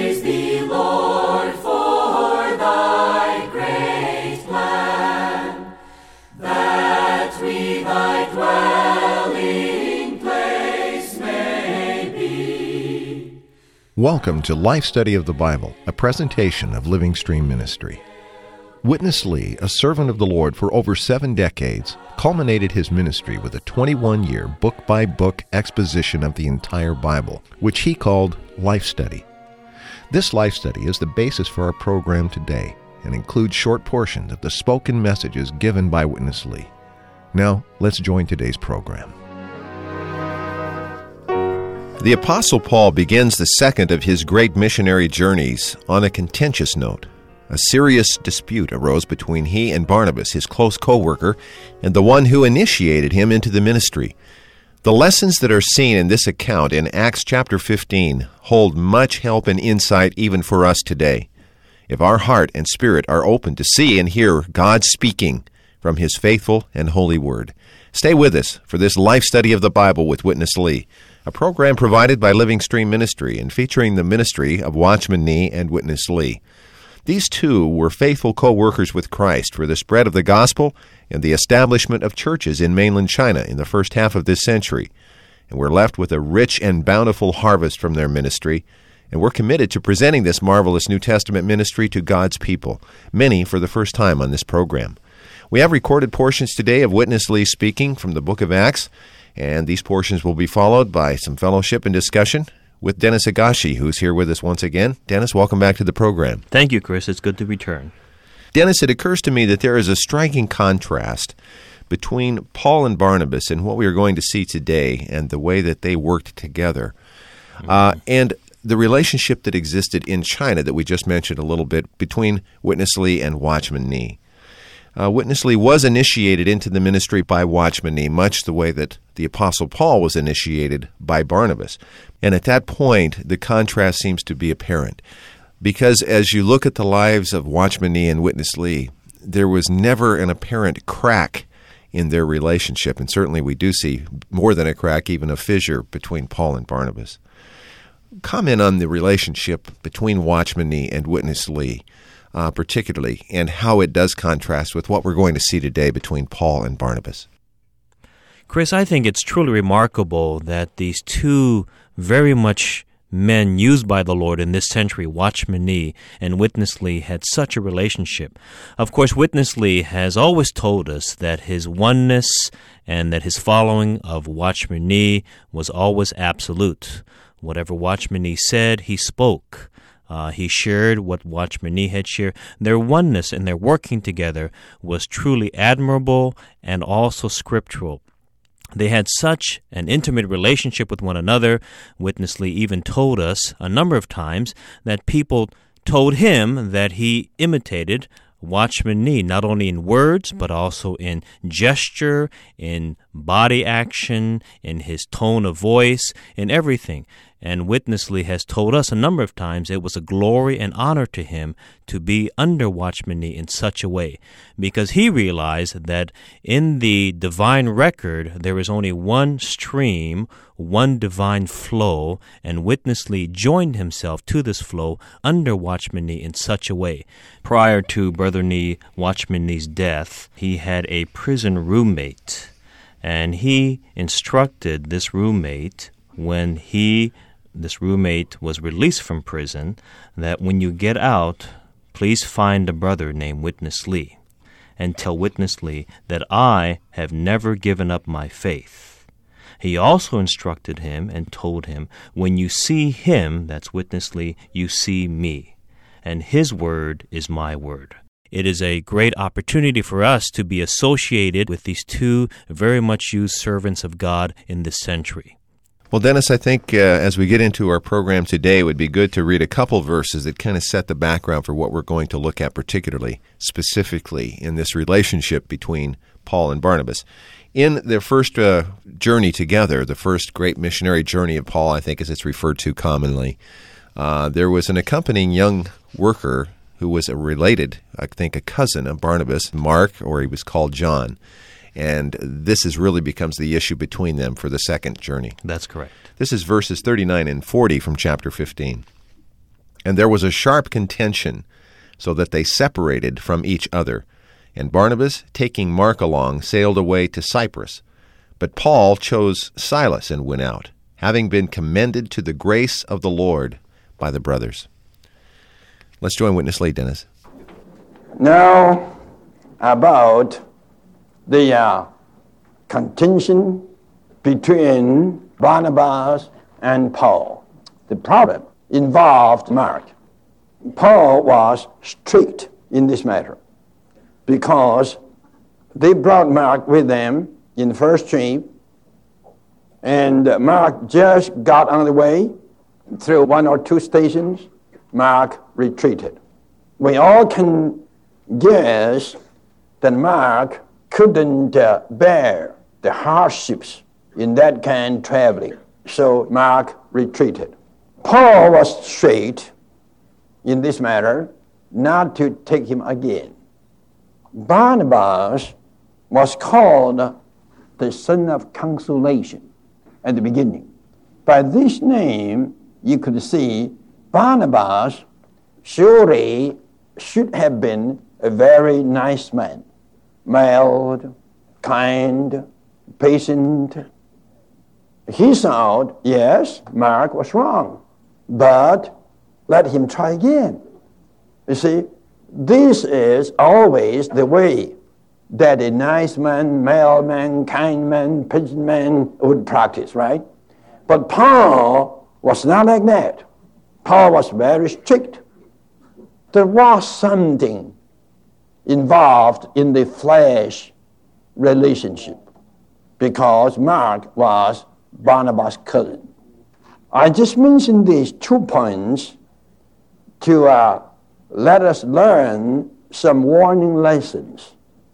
Praise thee, Lord, for thy great plan, that we thy dwelling place may be. Welcome to Life Study of the Bible, a presentation of Living Stream Ministry. Witness Lee, a servant of the Lord for over 7 decades, culminated his ministry with a 21-year book-by-book exposition of the entire Bible, which he called Life Study. This Life Study is the basis for our program today and includes short portions of the spoken messages given by Witness Lee. Now, let's join today's program. The Apostle Paul begins the second of his great missionary journeys on a contentious note. A serious dispute arose between he and Barnabas, his close co-worker, and the one who initiated him into the ministry. The lessons that are seen in this account in Acts chapter 15 hold much help and insight even for us today. If our heart and spirit are open to see and hear God speaking from His faithful and holy word. Stay with us for this life study of the Bible with Witness Lee, a program provided by Living Stream Ministry and featuring the ministry of Watchman Nee and Witness Lee. These two were faithful co-workers with Christ for the spread of the gospel and the establishment of churches in mainland China in the first half of this century. And we're left with a rich and bountiful harvest from their ministry, and we're committed to presenting this marvelous New Testament ministry to God's people, many for the first time on this program. We have recorded portions today of Witness Lee speaking from the book of Acts, and these portions will be followed by some fellowship and discussion with Dennis Agashi, who's here with us once again. Dennis, welcome back to the program. Thank you, Chris. It's good to return. Dennis, it occurs to me that there is a striking contrast between Paul and Barnabas and what we are going to see today and the way that they worked together, and the relationship that existed in China that we just mentioned a little bit between Witness Lee and Watchman Nee. Witness Lee was initiated into the ministry by Watchman Nee, much the way that the Apostle Paul was initiated by Barnabas. And at that point, the contrast seems to be apparent. Because as you look at the lives of Watchman Nee and Witness Lee, there was never an apparent crack in their relationship. And certainly we do see more than a crack, even a fissure between Paul and Barnabas. Comment on the relationship between Watchman Nee and Witness Lee, particularly, and how it does contrast with what we're going to see today between Paul and Barnabas. Chris, I think it's truly remarkable that these two very much men used by the Lord in this century, Watchman Nee and Witness Lee, had such a relationship. Of course, Witness Lee has always told us that his oneness and that his following of Watchman Nee was always absolute. Whatever Watchman Nee said, he spoke. He shared what Watchman Nee had shared. Their oneness and their working together was truly admirable and also scriptural. They had such an intimate relationship with one another. Witness Lee even told us a number of times that people told him that he imitated Watchman Nee, not only in words, but also in gesture, in body action, in his tone of voice, in everything. And Witness Lee has told us a number of times it was a glory and honor to him to be under Watchman Nee in such a way, because he realized that in the divine record there is only one stream, one divine flow, and Witness Lee joined himself to this flow under Watchman Nee in such a way. Prior to Brother Nee, Watchman Nee's death, he had a prison roommate, and he instructed this roommate when this roommate was released from prison, that when you get out, please find a brother named Witness Lee and tell Witness Lee that I have never given up my faith. He also instructed him and told him, when you see him, that's Witness Lee, you see me, and his word is my word. It is a great opportunity for us to be associated with these two very much used servants of God in this century. Well, Dennis, I think as we get into our program today, it would be good to read a couple verses that kind of set the background for what we're going to look at particularly, specifically in this relationship between Paul and Barnabas. In their first journey together, the first great missionary journey of Paul, I think as it's referred to commonly, there was an accompanying young worker who was a related, I think a cousin of Barnabas, Mark, or he was called John. And this really becomes the issue between them for the second journey. That's correct. This is verses 39 and 40 from chapter 15. And there was a sharp contention, so that they separated from each other. And Barnabas, taking Mark along, sailed away to Cyprus. But Paul chose Silas and went out, having been commended to the grace of the Lord by the brothers. Let's join Witness Lee, Dennis. Now, about the contention between Barnabas and Paul. The problem involved Mark. Paul was strict in this matter because they brought Mark with them in the first trip, and Mark just got on the way. Through 1 or 2 stations, Mark retreated. We all can guess that Mark couldn't bear the hardships in that kind of traveling, so Mark retreated. Paul was straight in this matter not to take him again. Barnabas was called the son of consolation at the beginning. By this name, you could see Barnabas surely should have been a very nice man, mild, kind, patient. He thought, yes, Mark was wrong, but let him try again. You see, this is always the way that a nice man, mild man, kind man, patient man would practice, right? But Paul was not like that. Paul was very strict. There was something involved in the flesh relationship because Mark was Barnabas' cousin. I just mentioned these 2 points to let us learn some warning lessons.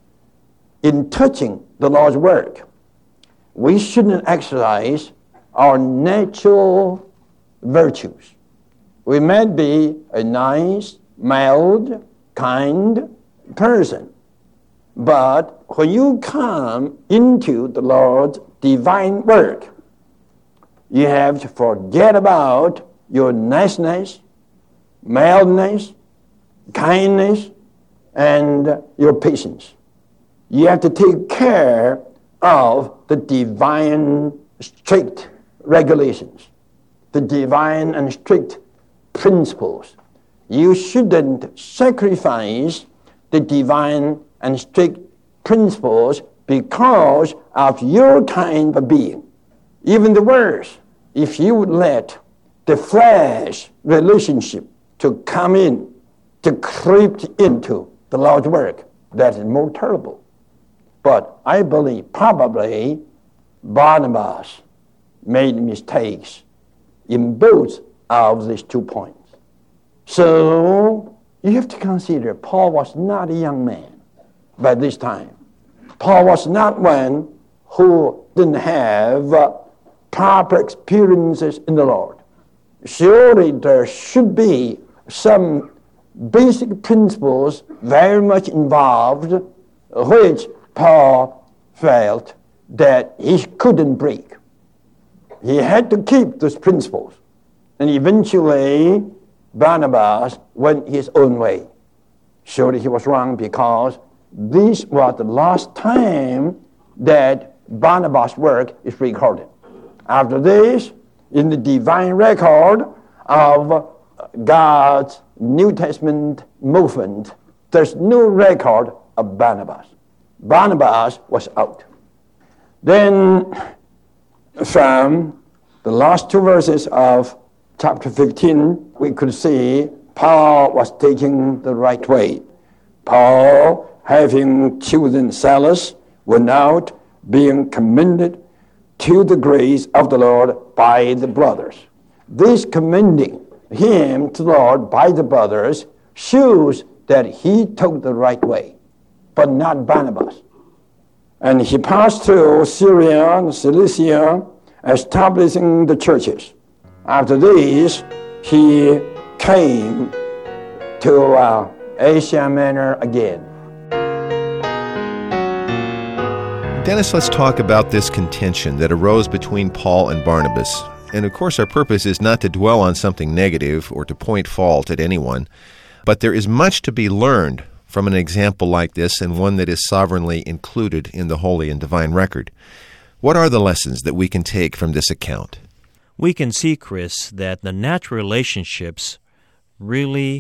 In touching the Lord's work, we shouldn't exercise our natural virtues. We might be a nice, mild, kind person, but when you come into the Lord's divine work, you have to forget about your niceness, mildness, kindness, and your patience. You have to take care of the divine strict regulations, the divine and strict principles. You shouldn't sacrifice the divine and strict principles because of your kind of being. Even the worse, if you would let the flesh relationship to come in, to creep into the Lord's work, that is more terrible. But I believe probably Barnabas made mistakes in both of these 2 points. So you have to consider Paul was not a young man by this time. Paul was not one who didn't have proper experiences in the Lord. Surely there should be some basic principles very much involved which Paul felt that he couldn't break. He had to keep those principles. And eventually, Barnabas went his own way. Surely he was wrong because this was the last time that Barnabas' work is recorded. After this, in the divine record of God's New Testament movement, there's no record of Barnabas. Barnabas was out. Then, from the last 2 verses of chapter 15, we could see Paul was taking the right way. Paul, having chosen Silas, went out, being commended to the grace of the Lord by the brothers. This commending him to the Lord by the brothers shows that he took the right way, but not Barnabas. And he passed through Syria and Cilicia, establishing the churches. After this, he came to Asia Minor again. Dennis, let's talk about this contention that arose between Paul and Barnabas. And of course, our purpose is not to dwell on something negative or to point fault at anyone, but there is much to be learned from an example like this and one that is sovereignly included in the Holy and Divine Record. What are the lessons that we can take from this account? We can see, Chris, that the natural relationships really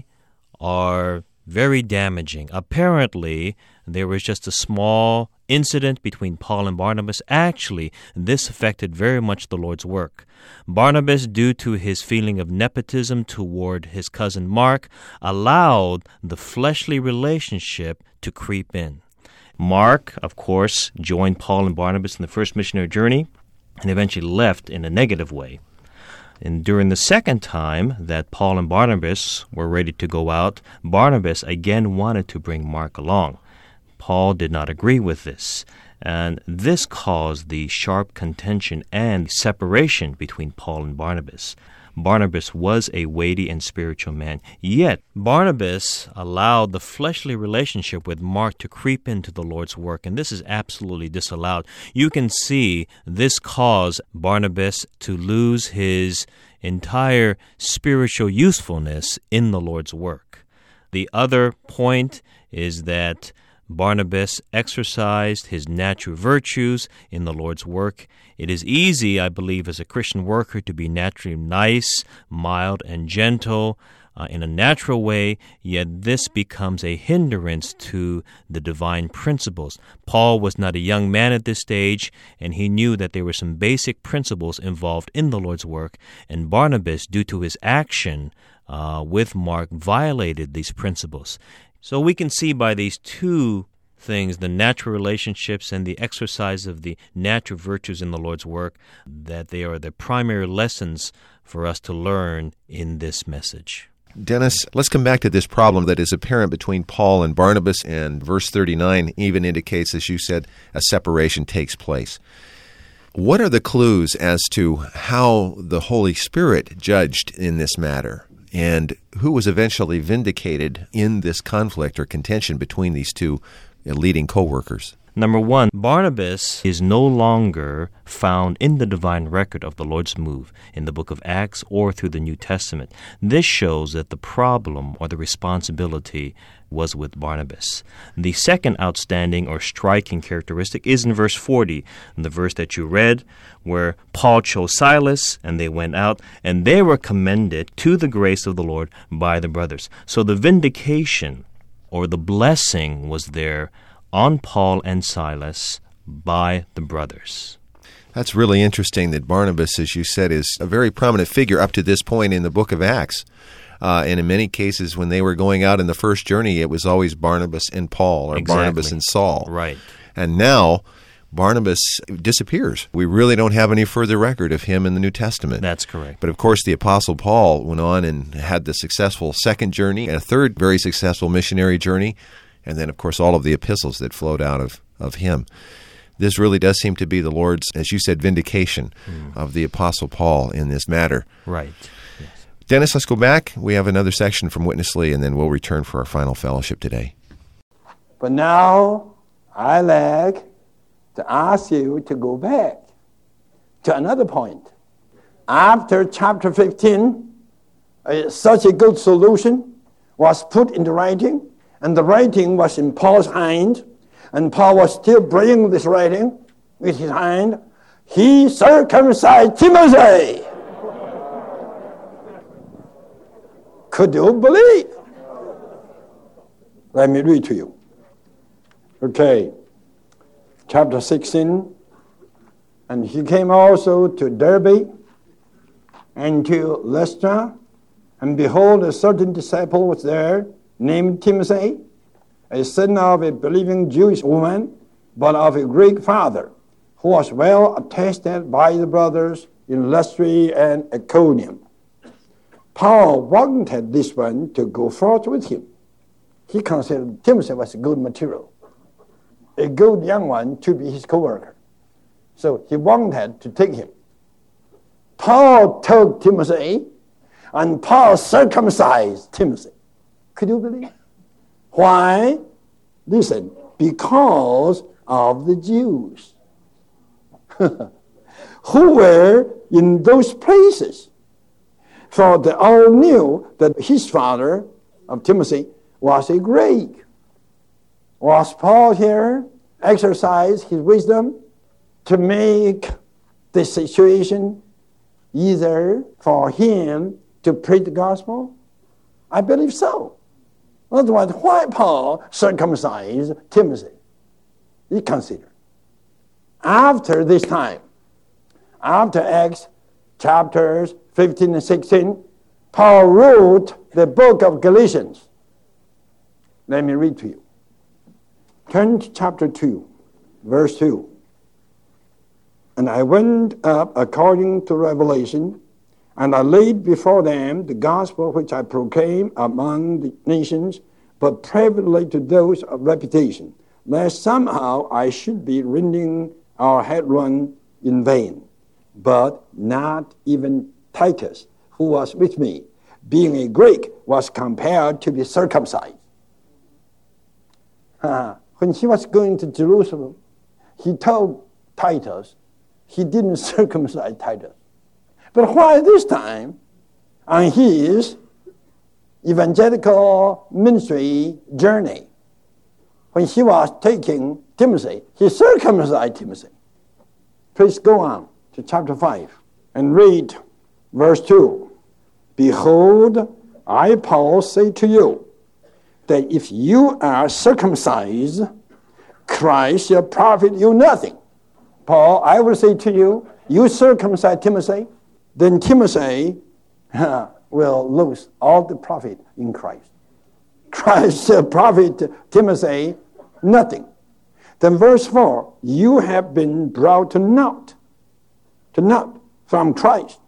are very damaging. Apparently, there was just a small incident between Paul and Barnabas. Actually, this affected very much the Lord's work. Barnabas, due to his feeling of nepotism toward his cousin Mark, allowed the fleshly relationship to creep in. Mark, of course, joined Paul and Barnabas in the first missionary journey and eventually left in a negative way. And during the second time that Paul and Barnabas were ready to go out, Barnabas again wanted to bring Mark along. Paul did not agree with this, and this caused the sharp contention and separation between Paul and Barnabas. Barnabas was a weighty and spiritual man, yet Barnabas allowed the fleshly relationship with Mark to creep into the Lord's work, and this is absolutely disallowed. You can see this caused Barnabas to lose his entire spiritual usefulness in the Lord's work. The other point is that Barnabas exercised his natural virtues in the Lord's work. It is easy, I believe, as a Christian worker to be naturally nice, mild, and gentle in a natural way, yet this becomes a hindrance to the divine principles. Paul was not a young man at this stage, and he knew that there were some basic principles involved in the Lord's work, and Barnabas, due to his action with Mark, violated these principles. So we can see by these two things, the natural relationships and the exercise of the natural virtues in the Lord's work, that they are the primary lessons for us to learn in this message. Dennis, let's come back to this problem that is apparent between Paul and Barnabas, and verse 39 even indicates, as you said, a separation takes place. What are the clues as to how the Holy Spirit judged in this matter? And who was eventually vindicated in this conflict or contention between these two leading co-workers? Number one, Barnabas is no longer found in the divine record of the Lord's move in the book of Acts or through the New Testament. This shows that the problem or the responsibility was with Barnabas. The second outstanding or striking characteristic is in verse 40, in the verse that you read, where Paul chose Silas, and they went out, and they were commended to the grace of the Lord by the brothers. So the vindication or the blessing was there on Paul and Silas by the brothers. That's really interesting that Barnabas, as you said, is a very prominent figure up to this point in the book of Acts. And in many cases, when they were going out in the first journey, it was always Barnabas and Paul, or Exactly. Barnabas and Saul. Right. And now Barnabas disappears. We really don't have any further record of him in the New Testament. That's correct. But of course, the Apostle Paul went on and had the successful second journey and a third very successful missionary journey, and then, of course, all of the epistles that flowed out of him. This really does seem to be the Lord's, as you said, vindication of the Apostle Paul in this matter. Right. Yes. Dennis, let's go back. We have another section from Witness Lee, and then we'll return for our final fellowship today. But now, I like to ask you to go back to another point. After chapter 15, such a good solution was put into writing, and the writing was in Paul's hand, and Paul was still bringing this writing with his hand. He circumcised Timothy. Could you believe? Let me read to you. Okay, chapter 16. And he came also to Derbe and to Lystra, and behold, a certain disciple was there, named Timothy, a son of a believing Jewish woman, but of a Greek father, who was well attested by the brothers in Lystra and Iconium. Paul wanted this one to go forth with him. He considered Timothy was a good material, a good young one to be his co-worker. So he wanted to take him. Paul took Timothy, and Paul circumcised Timothy. Could you believe? Why? Listen, because of the Jews. who were in those places. For they all knew that his father of Timothy was a Greek. Was Paul here exercise his wisdom to make the situation easier for him to preach the gospel? I believe so. Otherwise, why Paul circumcised Timothy? You consider. After this time, after Acts chapters 15 and 16, Paul wrote the book of Galatians. Let me read to you. Turn to chapter 2, verse 2. And I went up according to Revelation, and I laid before them the gospel which I proclaimed among the nations, but privately to those of reputation, lest somehow I should be rending or had run in vain. But not even Titus, who was with me, being a Greek, was compelled to be circumcised. When he was going to Jerusalem, he told Titus he didn't circumcise Titus. But why this time, on his evangelical ministry journey, when he was taking Timothy, he circumcised Timothy. Please go on to chapter 5 and read verse 2. Behold, I, Paul, say to you, that if you are circumcised, Christ shall profit you nothing. Paul, I will say to you, you circumcise Timothy, then Timothy will lose all the profit in Christ. Christ shall profit Timothy nothing. Then verse 4, you have been brought to naught from Christ.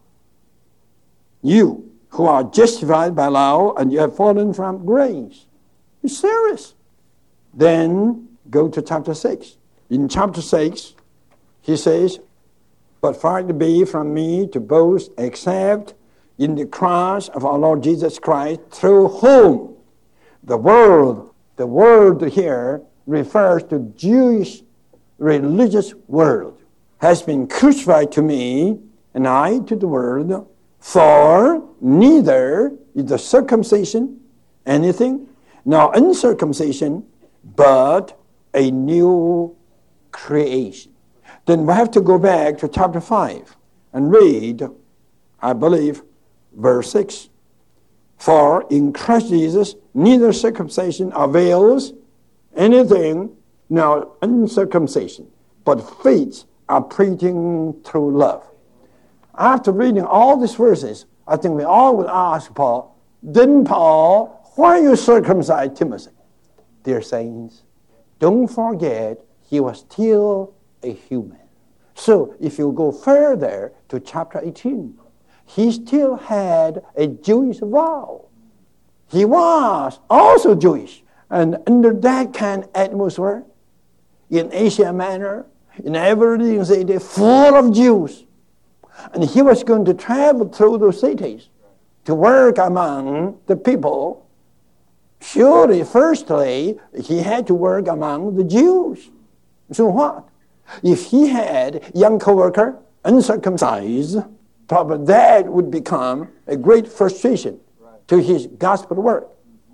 You who are justified by law, and you have fallen from grace. It's serious. Then go to chapter 6. In chapter 6, he says, but far it be from me to boast except in the cross of our Lord Jesus Christ, through whom the world here refers to Jewish religious world, has been crucified to me, and I to the world. For neither is the circumcision anything, nor uncircumcision, but a new creation. Then we have to go back to chapter 5 and read, I believe, verse 6. For in Christ Jesus, neither circumcision avails anything, nor uncircumcision, but faith are preaching through love. After reading all these verses, I think we all would ask Paul, didn't Paul, why you circumcise Timothy? Dear saints, don't forget he was still a human. So if you go further to chapter 18, he still had a Jewish vow. He was also Jewish. And under that kind of atmosphere, in Asia Minor, in every leading city, full of Jews. And he was going to travel through those cities to work among the people. Surely, firstly, he had to work among the Jews. So what? If he had young co-worker, uncircumcised, probably that would become a great frustration to his gospel work.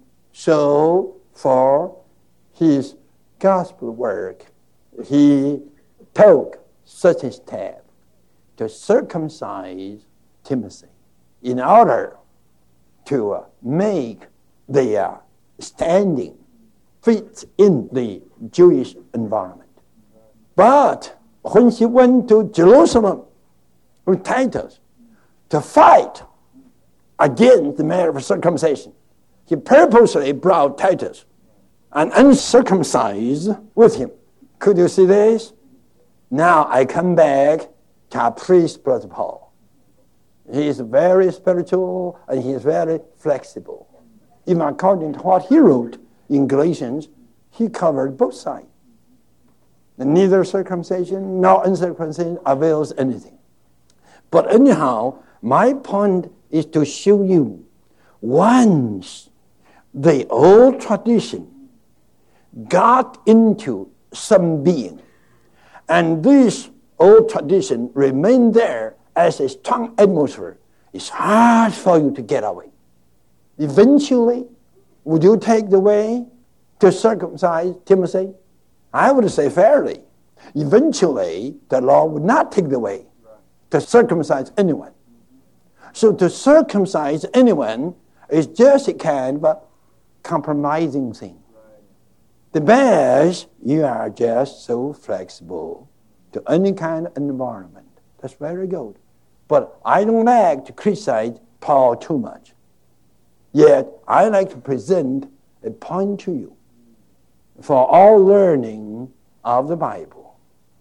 So, for his gospel work, he took such a step to circumcise Timothy in order to make their standing fit in the Jewish environment. But when he went to Jerusalem with Titus to fight against the matter of circumcision, he purposely brought Titus and uncircumcised with him. Could you see this? Now I come back to our priest, Brother Paul. He is very spiritual and he is very flexible. Even according to what he wrote in Galatians, he covered both sides. And neither circumcision nor uncircumcision avails anything. But anyhow, my point is to show you, once the old tradition got into some being, and this old tradition remain there as a strong atmosphere, it's hard for you to get away. Eventually, would you take the way to circumcise Timothy? I would say fairly. Eventually, the law would not take the way to circumcise anyone. So to circumcise anyone is just a kind of compromising thing. The best, you are just so flexible to any kind of environment. That's very good. But I don't like to criticize Paul too much. Yet, I like to present a point to you for all learning of the Bible.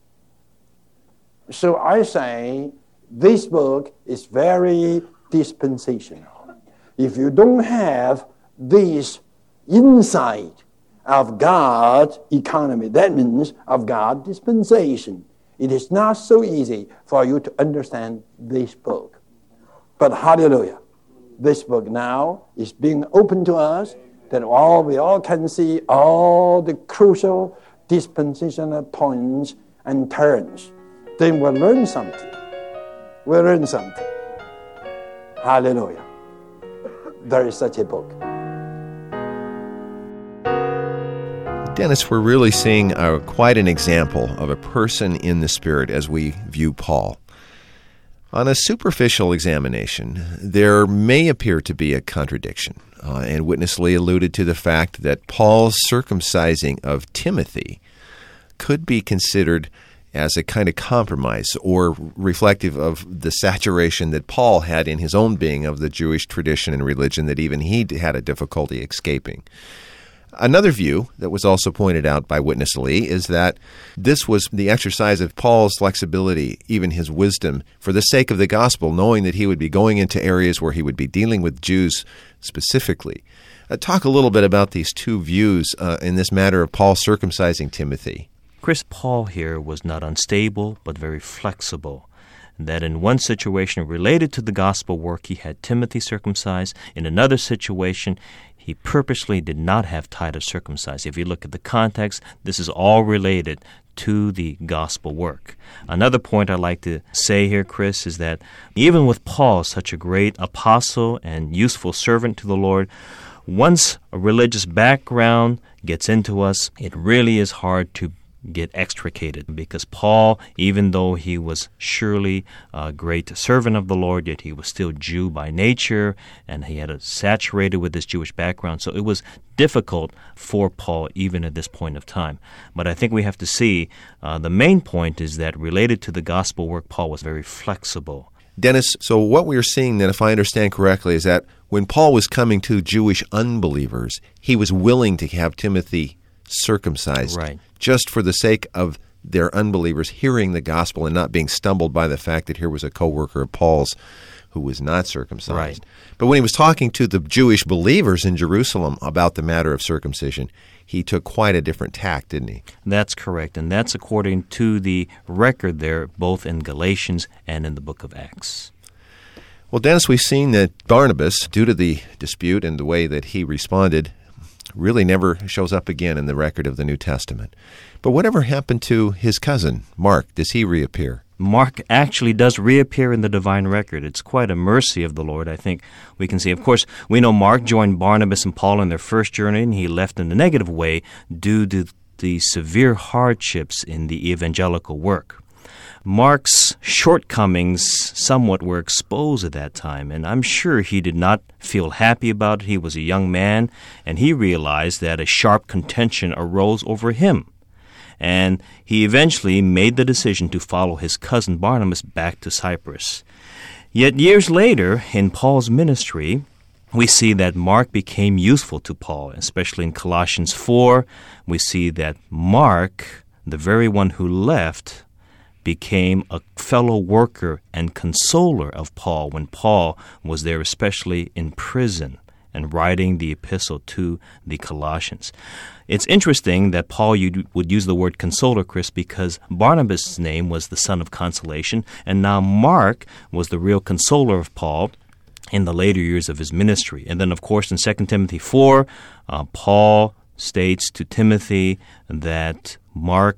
So I say this book is very dispensational. If you don't have this insight of God's economy, that means of God's dispensation, it is not so easy for you to understand this book. But hallelujah, this book now is being opened to us, that we all can see all the crucial dispensational points and turns. Then we'll learn something. We'll learn something. Hallelujah. There is such a book. Dennis, we're really seeing quite an example of a person in the Spirit as we view Paul. On a superficial examination, there may appear to be a contradiction, and Witness Lee alluded to the fact that Paul's circumcising of Timothy could be considered as a kind of compromise or reflective of the saturation that Paul had in his own being of the Jewish tradition and religion that even he had a difficulty escaping. Another view that was also pointed out by Witness Lee is that this was the exercise of Paul's flexibility, even his wisdom, for the sake of the gospel, knowing that he would be going into areas where he would be dealing with Jews specifically. Talk a little bit about these two views in this matter of Paul circumcising Timothy. Chris, Paul here was not unstable, but very flexible. That in one situation related to the gospel work, he had Timothy circumcised. In another situation, he purposely did not have Titus circumcised. If you look at the context, this is all related to the gospel work. Another point I'd like to say here, Chris, is that even with Paul, such a great apostle and useful servant to the Lord, once a religious background gets into us, it really is hard to get extricated, because Paul, even though he was surely a great servant of the Lord, yet he was still Jew by nature, and he had a saturated with his Jewish background. So it was difficult for Paul even at this point of time. But I think we have to see the main point is that related to the gospel work, Paul was very flexible. Dennis, so what we're seeing then, if I understand correctly, is that when Paul was coming to Jewish unbelievers, he was willing to have Timothy circumcised, right, just for the sake of their unbelievers hearing the gospel and not being stumbled by the fact that here was a co-worker of Paul's who was not circumcised. Right. But when he was talking to the Jewish believers in Jerusalem about the matter of circumcision, he took quite a different tack, didn't he? That's correct, and that's according to the record there, both in Galatians and in the book of Acts. Well, Dennis, we've seen that Barnabas, due to the dispute and the way that he responded, really never shows up again in the record of the New Testament. But whatever happened to his cousin, Mark? Does he reappear? Mark actually does reappear in the divine record. It's quite a mercy of the Lord, I think we can see. Of course, we know Mark joined Barnabas and Paul on their first journey, and he left in a negative way due to the severe hardships in the evangelical work. Mark's shortcomings somewhat were exposed at that time, and I'm sure he did not feel happy about it. He was a young man, and he realized that a sharp contention arose over him. And he eventually made the decision to follow his cousin Barnabas back to Cyprus. Yet years later, in Paul's ministry, we see that Mark became useful to Paul, especially in Colossians 4. We see that Mark, the very one who left, became a fellow worker and consoler of Paul when Paul was there, especially in prison, and writing the epistle to the Colossians. It's interesting that Paul would use the word consoler, Chris, because Barnabas' name was the son of consolation, and now Mark was the real consoler of Paul in the later years of his ministry. And then, of course, in 2 Timothy 4, Paul states to Timothy that Mark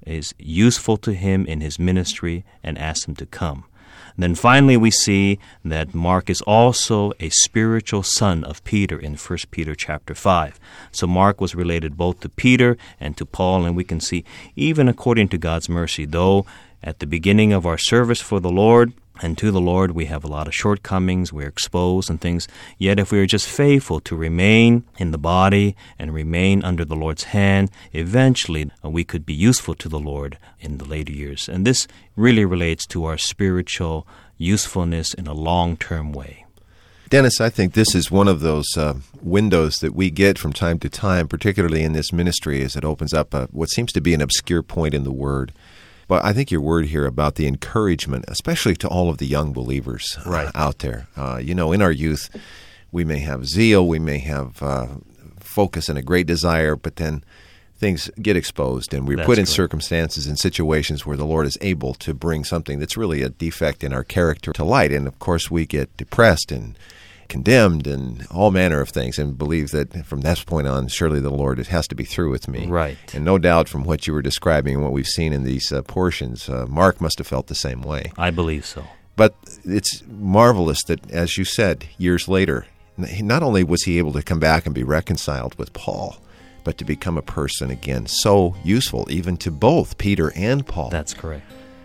is useful to him in his ministry and asks him to come. And then finally we see that Mark is also a spiritual son of Peter in 1 Peter chapter 5. So Mark was related both to Peter and to Paul, and we can see even according to God's mercy, though at the beginning of our service for the Lord and to the Lord we have a lot of shortcomings, we're exposed and things, yet if we are just faithful to remain in the body and remain under the Lord's hand, eventually we could be useful to the Lord in the later years. And this really relates to our spiritual usefulness in a long-term way. Dennis, I think this is one of those windows that we get from time to time, particularly in this ministry, as it opens up what seems to be an obscure point in the Word. But I think your word here about the encouragement, especially to all of the young believers out there. In our youth, we may have zeal, we may have focus and a great desire, but then things get exposed, and we're put in circumstances and situations where the Lord is able to bring something that's really a defect in our character to light. And, of course, we get depressed and condemned and all manner of things and believe that from that point on, surely the Lord has to be through with me. Right. And no doubt from what you were describing and what we've seen in these portions, Mark must have felt the same way. I believe so. But it's marvelous that, as you said, years later, not only was he able to come back and be reconciled with Paul, but to become a person again so useful even to both Peter and Paul. That's correct.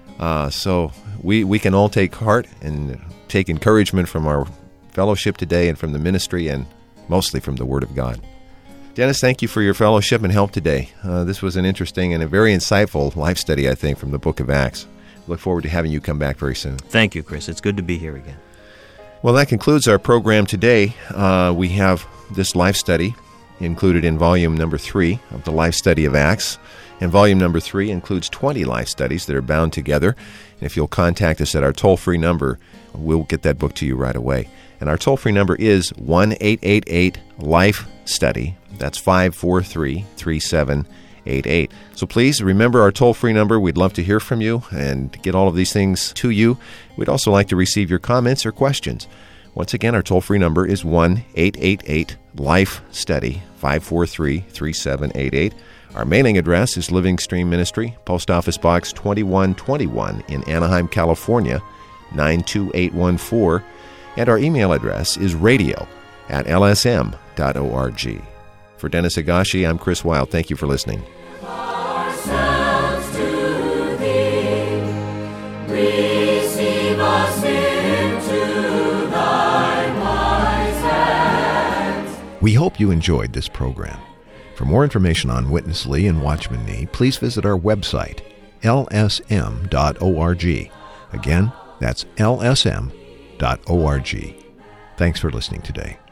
So we can all take heart and take encouragement from our fellowship today and from the ministry and mostly from the Word of God. Dennis, thank you for your fellowship and help today. This was an interesting and a very insightful life study, I think, from the book of Acts. Look forward to having you come back very soon. Thank you, Chris. It's good to be here again. Well, that concludes our program today. We have this life study included in volume number 3 of the life study of Acts. And volume number 3 includes 20 life studies that are bound together. And if you'll contact us at our toll-free number, we'll get that book to you right away. And our toll-free number is 1-888-LIFE-STUDY. That's 543-3788. So please remember our toll-free number. We'd love to hear from you and get all of these things to you. We'd also like to receive your comments or questions. Once again, our toll-free number is 1-888-LIFE-STUDY, 543-3788. Our mailing address is Living Stream Ministry, Post Office Box 2121 in Anaheim, California, 92814. And our email address is radio@lsm.org. For Dennis Higashi, I'm Chris Wilde. Thank you for listening. Ourselves to thee, receive us into thy wise hands. We hope you enjoyed this program. For more information on Witness Lee and Watchman Nee, please visit our website, lsm.org. Again, that's lsm.org. Thanks for listening today.